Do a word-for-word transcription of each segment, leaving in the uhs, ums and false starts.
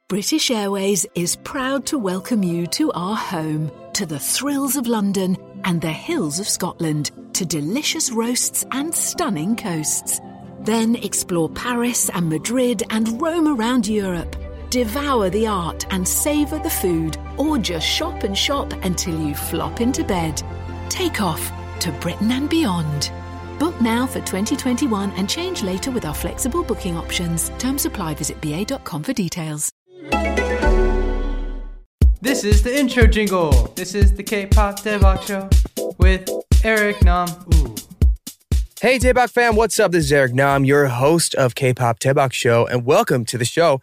British Airways is proud to welcome you to our home, to the thrills of London and the hills of Scotland, to delicious roasts and stunning coasts. Then explore Paris and Madrid and roam around Europe. Devour the art and savour the food, or just shop and shop until you flop into bed. Take off to Britain and beyond. Book now for twenty twenty-one and change later with our flexible booking options. Terms apply. Visit b a dot com for details. This is the intro jingle. This is the K-pop Daebak Show with Eric Nam. Ooh. Hey Daebak fam, what's up? This is Eric Nam, your host of K-pop Daebak Show, and welcome to the show.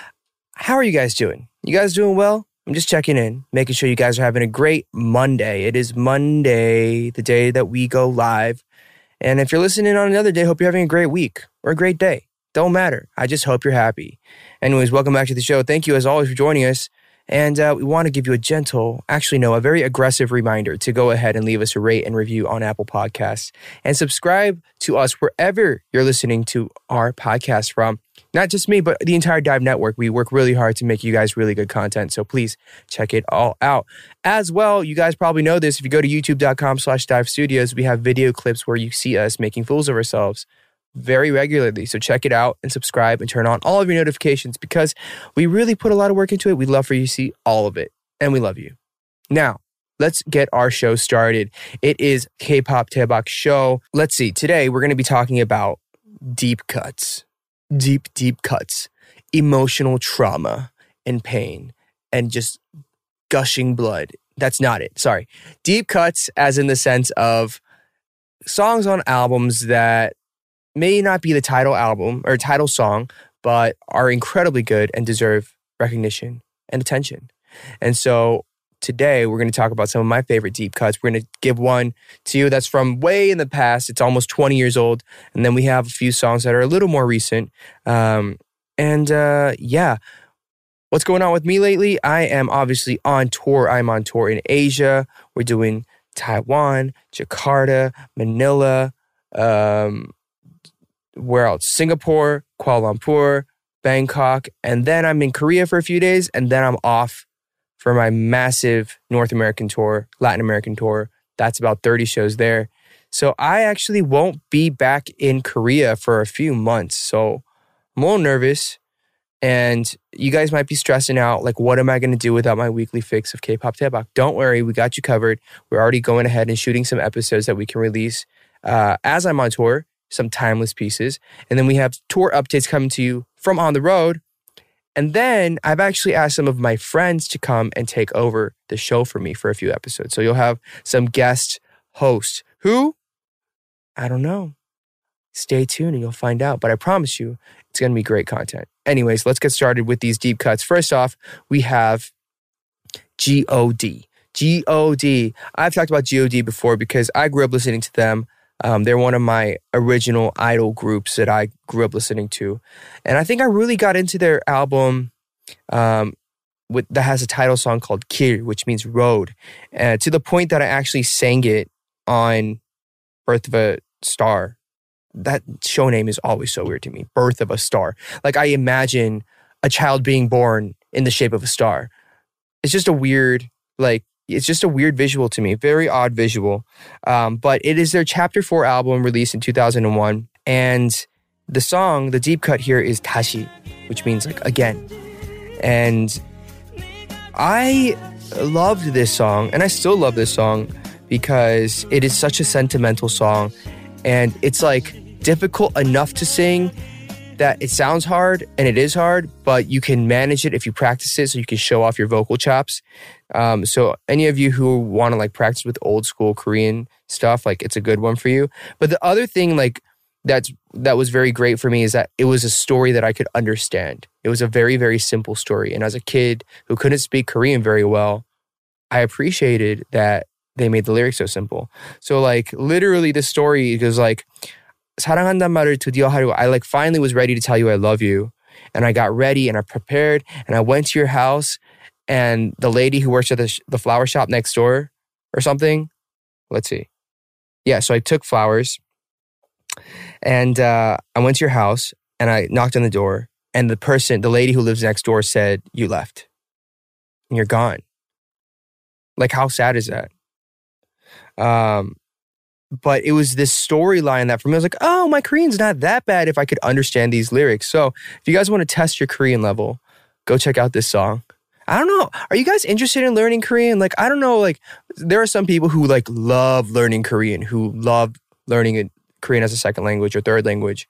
How are you guys doing? You guys doing well? I'm just checking in, making sure you guys are having a great Monday. It is Monday, the day that we go live. And if you're listening on another day, hope you're having a great week or a great day. Don't matter. I just hope you're happy. Anyways, welcome back to the show. Thank you as always for joining us. And uh, we want to give you a gentle, actually no, a very aggressive reminder to go ahead and leave us a rate and review on Apple Podcasts. And subscribe to us wherever you're listening to our podcast from. Not just me, but the entire Dive Network. We work really hard to make you guys really good content. So please check it all out. As well, you guys probably know this. If you go to youtube.com slash dive studios, we have video clips where you see us making fools of ourselves very regularly. So check it out and subscribe and turn on all of your notifications because we really put a lot of work into it. We'd love for you to see all of it. And we love you. Now, let's get our show started. It is K-pop Daebak Show. Let's see. Today, we're going to be talking about deep cuts. Deep, deep cuts. Emotional trauma and pain and just gushing blood. That's not it. Sorry. Deep cuts as in the sense of songs on albums that may not be the title album or title song, but are incredibly good and deserve recognition and attention. And so today we're going to talk about some of my favorite deep cuts. We're going to give one to you that's from way in the past. It's almost twenty years old. And then we have a few songs that are a little more recent. Um, and uh, yeah, what's going on with me lately? I am obviously on tour. I'm on tour in Asia. We're doing Taiwan, Jakarta, Manila, um, where else? Singapore, Kuala Lumpur, Bangkok, and then I'm in Korea for a few days, and then I'm off for my massive North American tour, Latin American tour. That's about thirty shows there. So I actually won't be back in Korea for a few months. So I'm a little nervous, and you guys might be stressing out, like, what am I going to do without my weekly fix of K-pop Daebak? Don't worry, we got you covered. We're already going ahead and shooting some episodes that we can release uh, as I'm on tour. Some timeless pieces. And then we have tour updates coming to you from on the road. And then I've actually asked some of my friends to come and take over the show for me for a few episodes. So you'll have some guest hosts who, I don't know. Stay tuned and you'll find out. But I promise you, it's going to be great content. Anyways, let's get started with these deep cuts. First off, we have G O D G O D I've talked about G O D before because I grew up listening to them. Um, they're one of my original idol groups that I grew up listening to. And I think I really got into their album um, with, that has a title song called Kir, which means road. Uh, to the point that I actually sang it on Birth of a Star. That show name is always so weird to me. Birth of a Star. Like I imagine a child being born in the shape of a star. It's just a weird, like, It's just a weird visual to me, very odd visual. Um, but it is their Chapter four album released in two thousand one. And the song, the deep cut here is 다시, which means like again. And I loved this song, and I still love this song because it is such a sentimental song. And it's like difficult enough to sing that it sounds hard, and it is hard, but you can manage it if you practice it so you can show off your vocal chops. Um, so any of you who want to like practice with old school Korean stuff, like it's a good one for you. But the other thing like that's that was very great for me is that it was a story that I could understand. It was a very, very simple story. And as a kid who couldn't speak Korean very well, I appreciated that they made the lyrics so simple. So like literally the story goes like, 사랑한단 말을 드디어 하려고. I like finally was ready to tell you I love you. And I got ready and I prepared and I went to your house and the lady who works at the, sh- the flower shop next door or something. Let's see. Yeah, so I took flowers and uh, I went to your house and I knocked on the door and the person, the lady who lives next door said, you left and you're gone. Like, how sad is that? Um, but it was this storyline that for me, I was like, oh, my Korean's not that bad if I could understand these lyrics. So if you guys want to test your Korean level, go check out this song. I don't know. Are you guys interested in learning Korean? Like, I don't know. Like, there are some people who like love learning Korean, who love learning Korean as a second language or third language.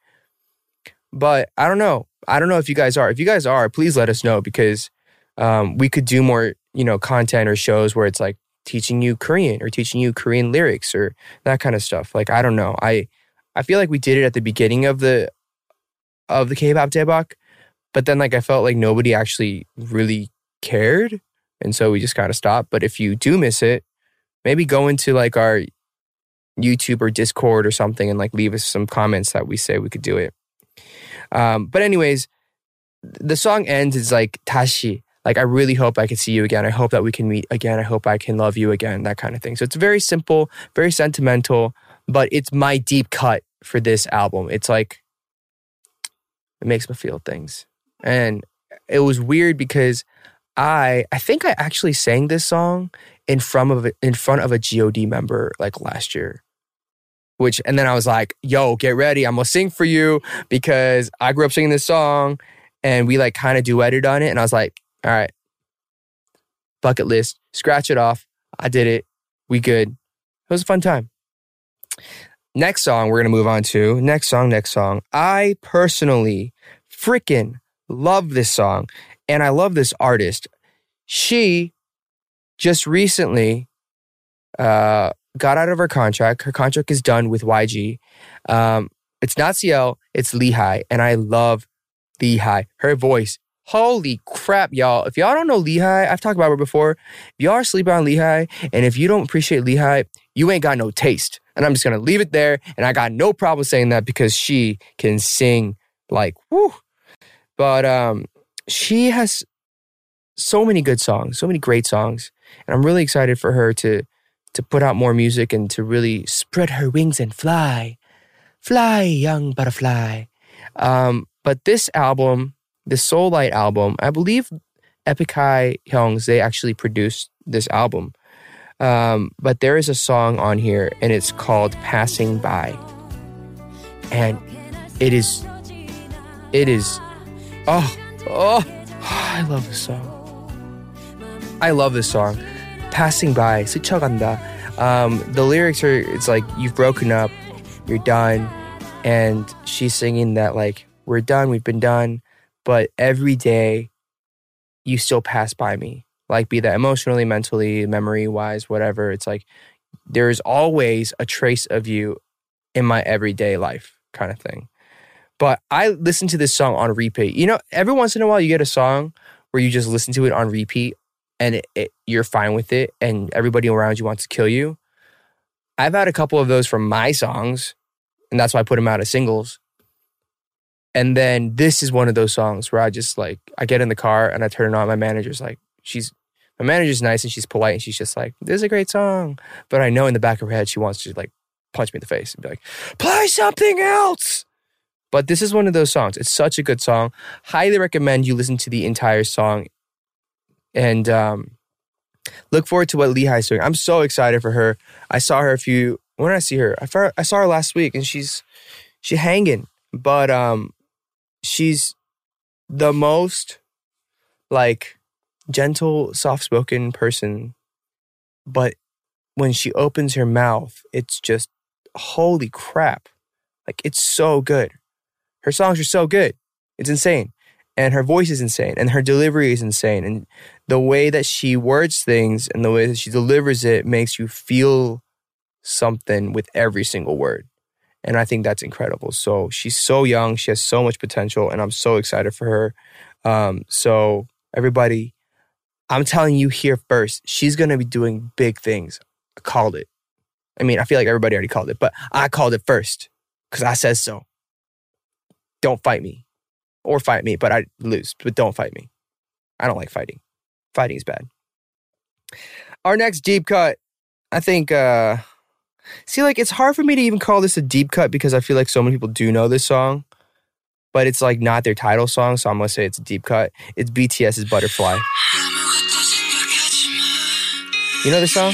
But I don't know. I don't know if you guys are. If you guys are, please let us know, because um, we could do more, you know, content or shows where it's like teaching you Korean or teaching you Korean lyrics or that kind of stuff. Like, I don't know. I I feel like we did it at the beginning of the of the K-pop Daebak, but then like I felt like nobody actually really cared, and so we just kind of stopped. But if you do miss it, maybe go into like our YouTube or Discord or something and like leave us some comments that we say we could do it. Um, but anyways, the song ends, it's like Tashi, like I really hope I can see you again. I hope that we can meet again. I hope I can love you again, that kind of thing. So it's very simple, very sentimental, but it's my deep cut for this album. It's like, it makes me feel things. And it was weird because I I think I actually sang this song in front of in front of a G O D member like last year. Which and then I was like, yo, get ready. I'm gonna sing for you because I grew up singing this song, and we like kind of duetted on it. And I was like, all right, bucket list, scratch it off. I did it. We good. It was a fun time. Next song we're gonna move on to. Next song, next song. I personally freaking love this song. And I love this artist. She just recently uh, got out of her contract. Her contract is done with Y G. Um, it's not C L, it's Lehigh. And I love Lehigh. Her voice. Holy crap, y'all. If y'all don't know Lehigh, I've talked about her before. If y'all are sleeping on Lehigh, and if you don't appreciate Lehigh, you ain't got no taste. And I'm just going to leave it there. And I got no problem saying that because she can sing like, whoo. But, um... she has so many good songs, so many great songs. And I'm really excited for her to to put out more music and to really spread her wings and fly. Fly, young butterfly. Um, but this album, the Soul Light album, I believe Epic High Hyungs, they actually produced this album. Um, but there is a song on here and it's called Passing By. And it is, it is, oh, Oh, I love this song. I love this song. Passing by, 스쳐간다. Um, the lyrics are, it's like, you've broken up, you're done. And she's singing that like, we're done, we've been done. But every day, you still pass by me. Like, be that emotionally, mentally, memory-wise, whatever. It's like, there's always a trace of you in my everyday life kind of thing. But I listen to this song on repeat. You know, every once in a while you get a song where you just listen to it on repeat and it, it, you're fine with it and everybody around you wants to kill you. I've had a couple of those from my songs, and that's why I put them out as singles. And then this is one of those songs where I just like, I get in the car and I turn it on. My manager's like, she's, my manager's nice and she's polite and she's just like, this is a great song. But I know in the back of her head, she wants to like punch me in the face and be like, play something else. But this is one of those songs. It's such a good song. Highly recommend you listen to the entire song. And um, look forward to what Lehigh is doing. I'm so excited for her. I saw her a few... When did I see her? I, far, I saw her last week and she's she's hanging. But um, she's the most like gentle, soft-spoken person. But when she opens her mouth, it's just, holy crap. Like, it's so good. Her songs are so good. It's insane. And her voice is insane. And her delivery is insane. And the way that she words things and the way that she delivers it makes you feel something with every single word. And I think that's incredible. So she's so young. She has so much potential. And I'm so excited for her. Um, so everybody, I'm telling you here first, she's going to be doing big things. I called it. I mean, I feel like everybody already called it. But I called it first because I said so. Don't fight me. Or fight me, but I lose. But don't fight me. I don't like fighting. Fighting is bad. Our next deep cut, I think, uh, see, like, it's hard for me to even call this a deep cut because I feel like so many people do know this song. but it's like not their title song, so I'm gonna say it's a deep cut. It's BTS's Butterfly. You know the song?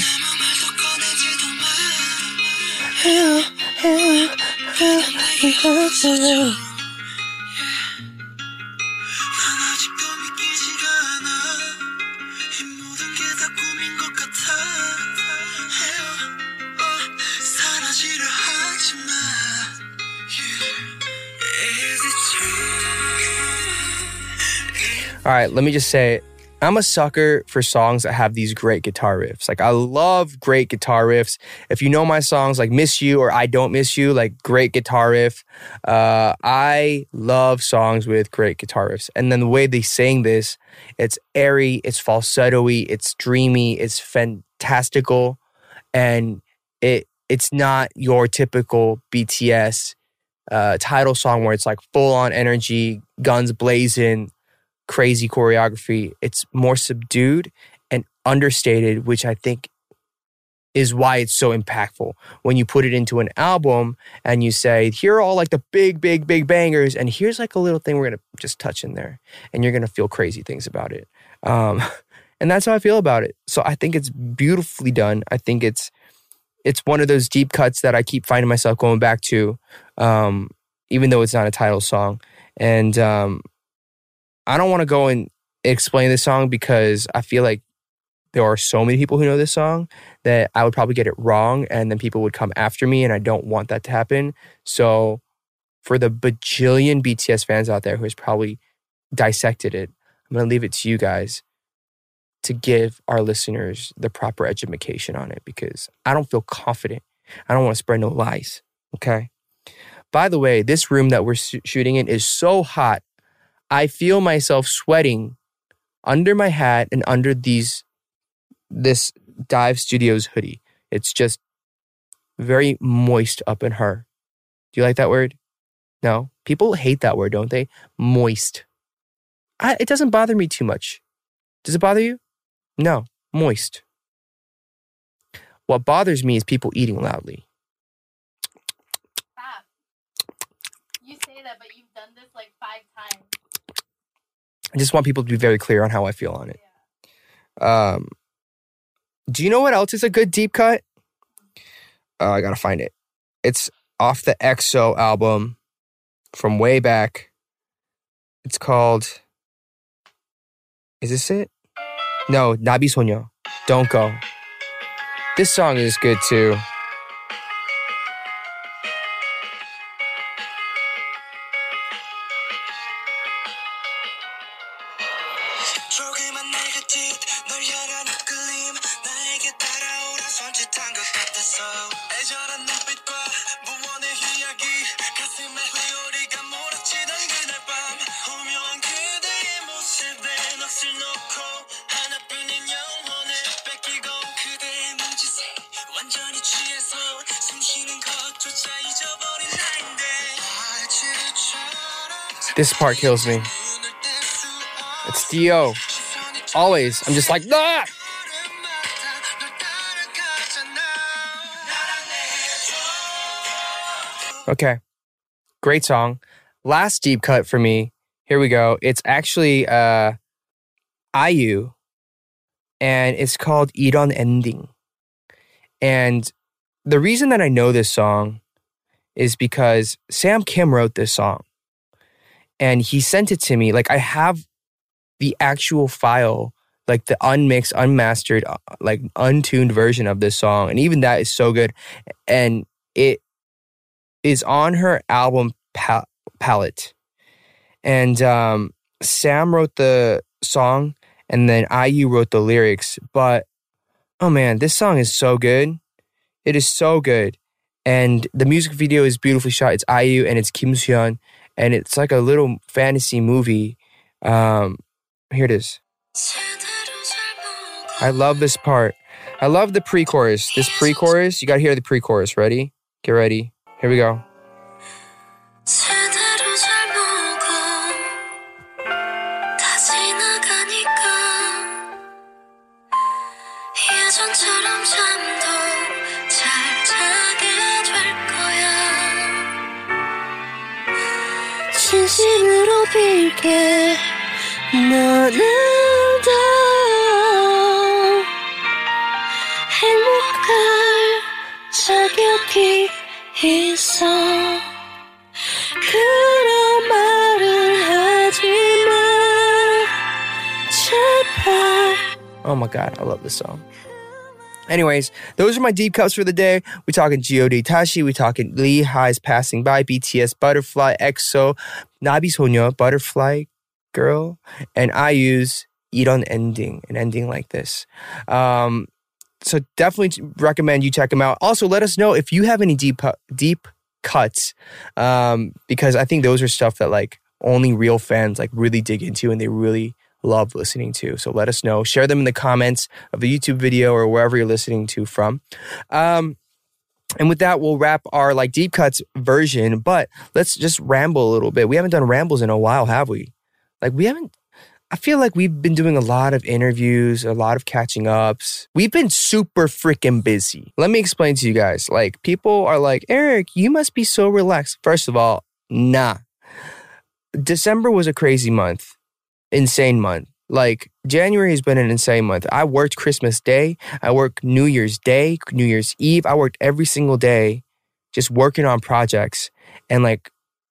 All right, let me just say, I'm a sucker for songs that have these great guitar riffs. Like, I love great guitar riffs. If you know my songs like Miss You or I Don't Miss You, like great guitar riff. Uh, I love songs with great guitar riffs. And then the way they sing this, it's airy, it's falsetto-y, it's dreamy, it's fantastical. And it it's not your typical B T S uh, title song where it's like full-on energy, guns blazing, crazy choreography. It's more subdued and understated, which I think is why it's so impactful. When you put it into an album and you say, here are all like the big, big, big bangers, and here's like a little thing we're going to just touch in there, and you're going to feel crazy things about it. Um, and that's how I feel about it. So I think it's beautifully done. I think it's it's one of those deep cuts that I keep finding myself going back to, um, even though it's not a title song. And um, I don't want to go and explain this song because I feel like there are so many people who know this song that I would probably get it wrong, and then people would come after me, and I don't want that to happen. So for the bajillion B T S fans out there who has probably dissected it, I'm going to leave it to you guys to give our listeners the proper education on it, because I don't feel confident. I don't want to spread no lies, okay? By the way, this room that we're sh- shooting in is so hot. I feel myself sweating under my hat and under these this Dive Studios hoodie. It's just very moist up in her. Do you like that word? No? People hate that word, don't they? Moist. I, it doesn't bother me too much. Does it bother you? No. Moist. What bothers me is people eating loudly. Stop. You say that, but you've done this like five times. I just want people to be very clear on how I feel on it. Yeah. Um, do you know what else is a good deep cut? Uh, I gotta find it. It's off the X O album from way back. It's called... Is this it? No, Nabi Sonyo. Don't Go. This song is good too. This part kills me. It's D O. Always. I'm just like, ah! Okay. Great song. Last deep cut for me. Here we go. It's actually uh, I U. And it's called Iron Ending. And the reason that I know this song is because Sam Kim wrote this song. And he sent it to me. Like, I have the actual file, like the unmixed, unmastered, like untuned version of this song. And even that is so good. And it is on her album pal- palette. And um, Sam wrote the song, and then I U wrote the lyrics. But, oh man, this song is so good. It is so good. And the music video is beautifully shot. It's I U and it's Kim Soo-hyun. And it's like a little fantasy movie. Um, here it is. I love this part. I love the pre-chorus. This pre-chorus, you gotta hear the pre-chorus. Ready? Get ready. Here we go. 내게 너는 더 행복할 자격이 있어 그런 말을 하지마 제발. Oh my god, I love this song. Anyways, those are my deep cuts for the day. We're talking G O D Tashi, we're talking Lee High's Passing By, B T S Butterfly, E X O, Nabi Sonya, Butterfly Girl, and I use 이런 ending, an ending like this. Um, so definitely recommend you check them out. Also, let us know if you have any deep deep cuts, um, because I think those are stuff that like only real fans like really dig into and they really love listening to. So let us know. Share them in the comments of the YouTube video or wherever you're listening to from. Um, and with that, we'll wrap our like deep cuts version, but let's just ramble a little bit. We haven't done rambles in a while, have we? Like we haven't, I feel like we've been doing a lot of interviews, a lot of catching ups. We've been super freaking busy. Let me explain to you guys. Like people are like, Eric, you must be so relaxed. First of all, nah. December was a crazy month. Insane month. Like January has been an insane month. I worked Christmas Day. I worked New Year's Day, New Year's Eve. I worked every single day just working on projects. And like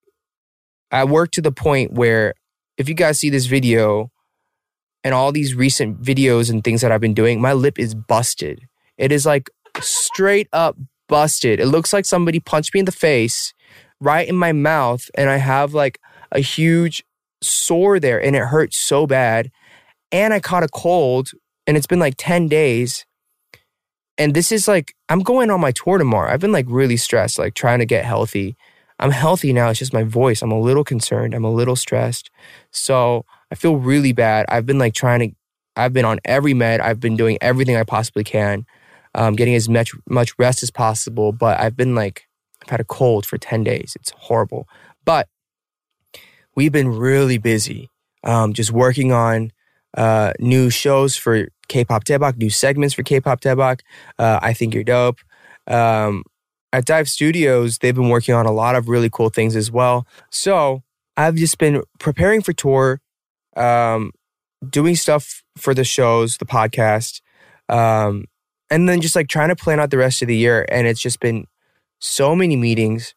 I worked to the point where if you guys see this video and all these recent videos and things that I've been doing, my lip is busted. It is like straight up busted. It looks like somebody punched me in the face right in my mouth and I have like a huge sore there and it hurts so bad. And I caught a cold and it's been like ten days. And this is like, I'm going on my tour tomorrow. I've been like really stressed, like trying to get healthy. I'm healthy now. It's just my voice. I'm a little concerned. I'm a little stressed. So I feel really bad. I've been like trying to, I've been on every med. I've been doing everything I possibly can, um, getting as much, much rest as possible. But I've been like, I've had a cold for ten days. It's horrible. But we've been really busy, um, just working on uh, new shows for K-pop Daebak, new segments for K-pop Daebak. Uh, I Think You're Dope. Um, at Dive Studios, they've been working on a lot of really cool things as well. So I've just been preparing for tour, um, doing stuff for the shows, the podcast, um, and then just like trying to plan out the rest of the year. And it's just been so many meetings,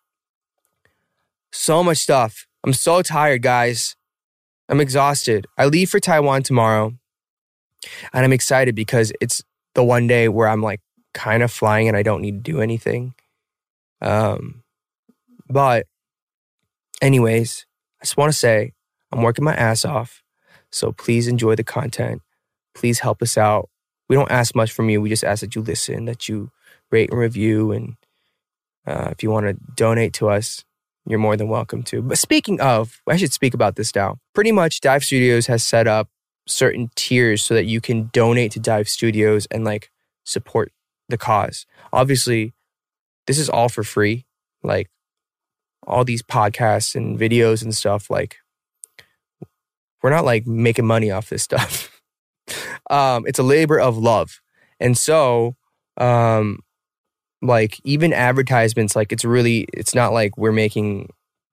so much stuff. I'm so tired, guys. I'm exhausted. I leave for Taiwan tomorrow. And I'm excited because it's the one day where I'm like kind of flying and I don't need to do anything. Um, but anyways, I just want to say I'm working my ass off. So please enjoy the content. Please help us out. We don't ask much from you. We just ask that you listen, that you rate and review. And uh, if you want to donate to us, you're more than welcome to. But speaking of, I should speak about this now. Pretty much Dive Studios has set up certain tiers so that you can donate to Dive Studios and like support the cause. Obviously, this is all for free. Like all these podcasts and videos and stuff, like we're not like making money off this stuff. um, it's a labor of love. And so, um, like even advertisements, like it's really, it's not like we're making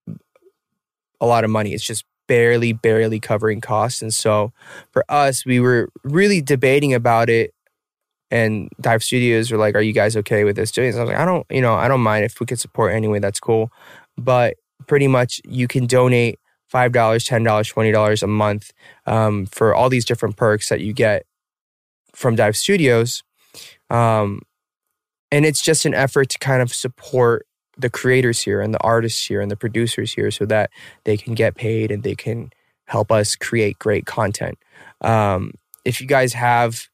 a lot of money. It's just barely, barely covering costs. And so for us, we were really debating about it. And Dive Studios were like, are you guys okay with this doing this? I was like, I don't, you know, I don't mind if we could support anyway, that's cool. But pretty much you can donate five dollars, ten dollars, twenty dollars a month um, for all these different perks that you get from Dive Studios. Um, and it's just an effort to kind of support the creators here and the artists here and the producers here so that they can get paid and they can help us create great content. Um, if you guys have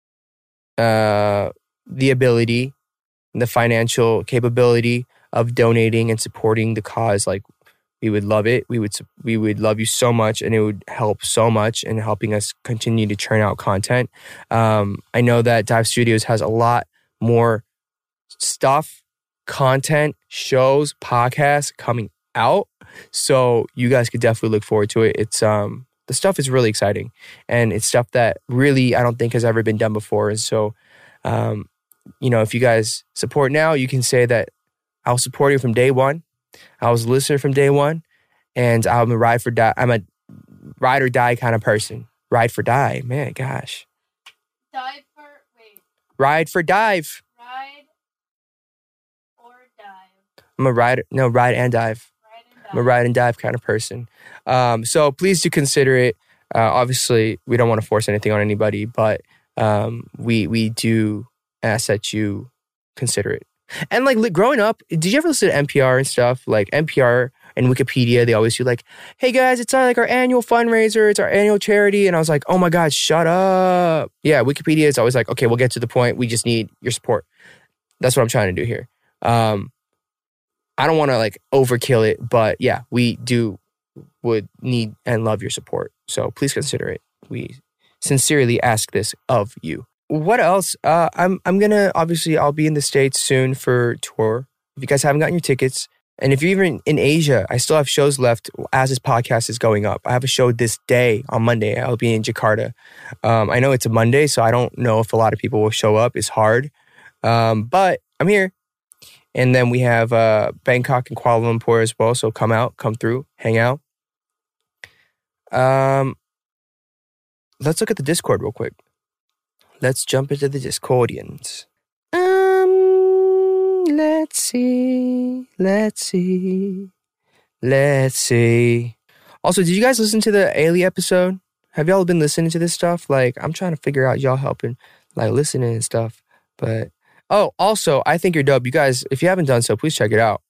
uh, the ability, the financial capability of donating and supporting the cause, like we would love it. We would we would love you so much, and it would help so much in helping us continue to churn out content. Um, I know that Dive Studios has a lot more stuff, content, shows, podcasts coming out, so you guys could definitely look forward to it. It's um the stuff is really exciting, and it's stuff that really I don't think has ever been done before. And so, um, you know, if you guys support now, you can say that I'll support you from day one. I was a listener from day one, and I'm a ride for die. I'm a ride or die kind of person. Ride for die. Man, gosh. Dive for, wait. Ride for dive. Ride or dive. I'm a ride, no, ride and dive. Ride and dive. I'm a ride and dive kind of person. Um, so please do consider it. Uh, obviously, we don't want to force anything on anybody, but um, we we do ask that you consider it. And like li- growing up, did you ever listen to N P R and stuff? Like N P R and Wikipedia, they always do like, hey guys, it's our, like our annual fundraiser, it's our annual charity. And I was like, oh my God, shut up. Yeah, Wikipedia is always like, okay, we'll get to the point. We just need your support. That's what I'm trying to do here. Um, I don't want to like overkill it, but yeah, we do would need and love your support. So please consider it. We sincerely ask this of you. What else? Uh, I'm I'm gonna obviously I'll be in the States soon for tour. If you guys haven't gotten your tickets, and if you're even in Asia, I still have shows left as this podcast is going up. I have a show this day on Monday. I'll be in Jakarta. Um, I know it's a Monday, so I don't know if a lot of people will show up. It's hard, um, but I'm here. And then we have uh, Bangkok and Kuala Lumpur as well. So come out, come through, hang out. Um, let's look at the Discord real quick. Let's jump into the Discordians. Um, let's see, let's see, let's see. Also, did you guys listen to the Ailey episode? Have y'all been listening to this stuff? Like, I'm trying to figure out y'all helping, like, listening and stuff. But, oh, also, I think you're dope. You guys, if you haven't done so, please check it out.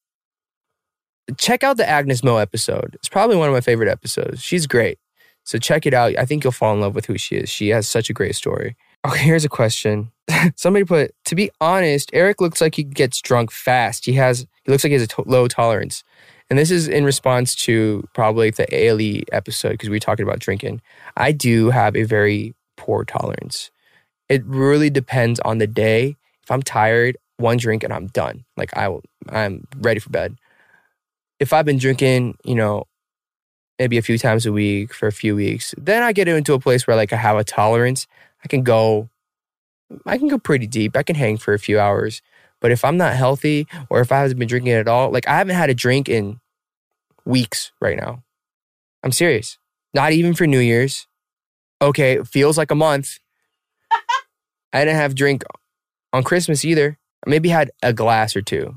Check out the Agnes Mo episode. It's probably one of my favorite episodes. She's great. So check it out. I think you'll fall in love with who she is. She has such a great story. Okay, here's a question. Somebody put, to be honest, Eric looks like he gets drunk fast. He has, he looks like he has a to- low tolerance. And this is in response to probably the Ailey episode because we were talking about drinking. I do have a very poor tolerance. It really depends on the day. If I'm tired, one drink and I'm done. Like I will, I'm ready for bed. If I've been drinking, you know, maybe a few times a week for a few weeks, then I get into a place where like I have a tolerance. I can go, I can go pretty deep. I can hang for a few hours. But if I'm not healthy or if I haven't been drinking at all, like I haven't had a drink in weeks right now. I'm serious. Not even for New Year's. Okay, it feels like a month. I didn't have a drink on Christmas either. I maybe had a glass or two.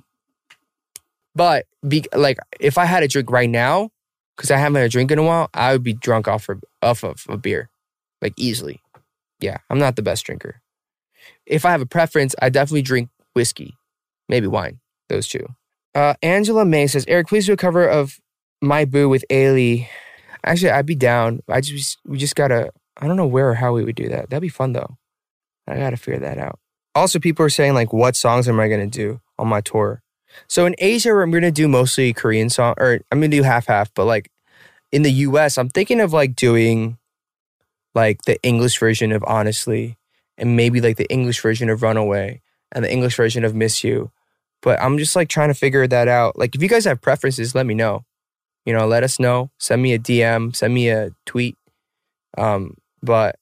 But be, like if I had a drink right now, because I haven't had a drink in a while, I would be drunk off of, off of a beer. Like easily. Yeah, I'm not the best drinker. If I have a preference, I definitely drink whiskey. Maybe wine. Those two. Uh, Angela May says, Eric, please do a cover of My Boo with Ailey. Actually, I'd be down. I just We just gotta, I don't know where or how we would do that. That'd be fun though. I gotta figure that out. Also, people are saying like, what songs am I gonna do on my tour? So in Asia, I'm gonna do mostly Korean song, or I'm gonna do half-half, but like in the U S, I'm thinking of like doing like the English version of Honestly, and maybe like the English version of Runaway, and the English version of Miss You. But I'm just like trying to figure that out. Like if you guys have preferences, let me know. You know, let us know. Send me a D M, send me a tweet. Um, but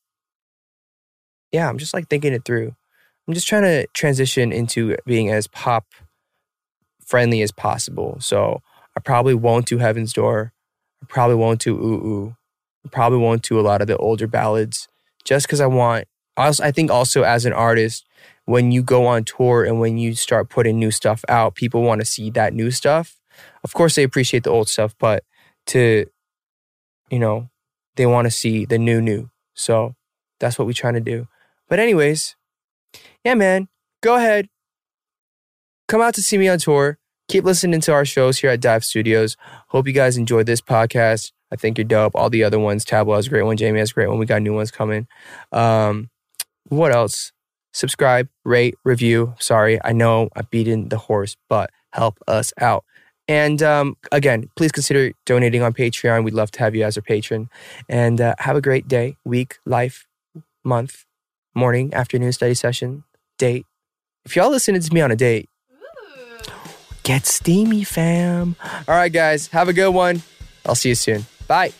yeah, I'm just like thinking it through. I'm just trying to transition into being as pop friendly as possible. So I probably won't do Heaven's Door. I probably won't do Ooh Ooh. I probably won't do a lot of the older ballads just because I want, also, I think also as an artist, when you go on tour and when you start putting new stuff out, people want to see that new stuff. Of course, they appreciate the old stuff, but to, you know, they want to see the new, new. So that's what we're trying to do. But anyways, yeah, man, go ahead. Come out to see me on tour. Keep listening to our shows here at Dive Studios. Hope you guys enjoyed this podcast. I think you're dope. All the other ones, Tablo has a great one. Jamie has a great one. We got new ones coming. Um, what else? Subscribe, rate, review. Sorry, I know I beat in the horse, but help us out. And um, again, please consider donating on Patreon. We'd love to have you as our patron. And uh, have a great day, week, life, month, morning, afternoon, study session, date. If y'all listening to me on a date, Ooh. get steamy, fam. All right, guys, have a good one. I'll see you soon. Bye.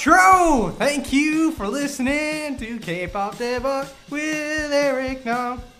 Outro! Thank you for listening to K-Pop Debug with Eric Nam.